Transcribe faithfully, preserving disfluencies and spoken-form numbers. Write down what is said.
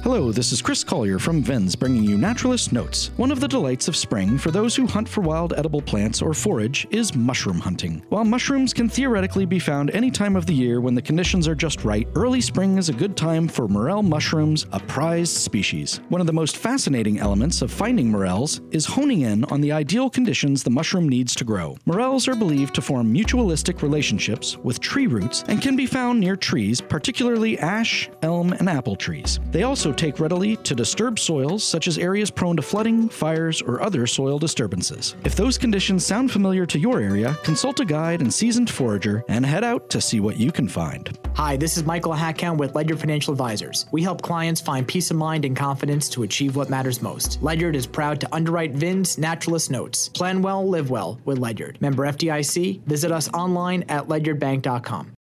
Hello, this is Chris Collier from Vins bringing you Naturalist Notes. One of the delights of spring for those who hunt for wild edible plants or forage is mushroom hunting. While mushrooms can theoretically be found any time of the year when the conditions are just right, early spring is a good time for morel mushrooms, a prized species. One of the most fascinating elements of finding morels is honing in on the ideal conditions the mushroom needs to grow. Morels are believed to form mutualistic relationships with tree roots and can be found near trees, particularly ash, elm, and apple trees. They also take readily to disturbed soils such as areas prone to flooding, fires, or other soil disturbances. If those conditions sound familiar to your area, consult a guide and seasoned forager and head out to see what you can find. Hi, this is Michael Hackhound with Ledyard Financial Advisors. We help clients find peace of mind and confidence to achieve what matters most. Ledyard is proud to underwrite Vins Naturalist Notes. Plan well, live well with Ledyard. Member F D I C. Visit us online at ledyard bank dot com.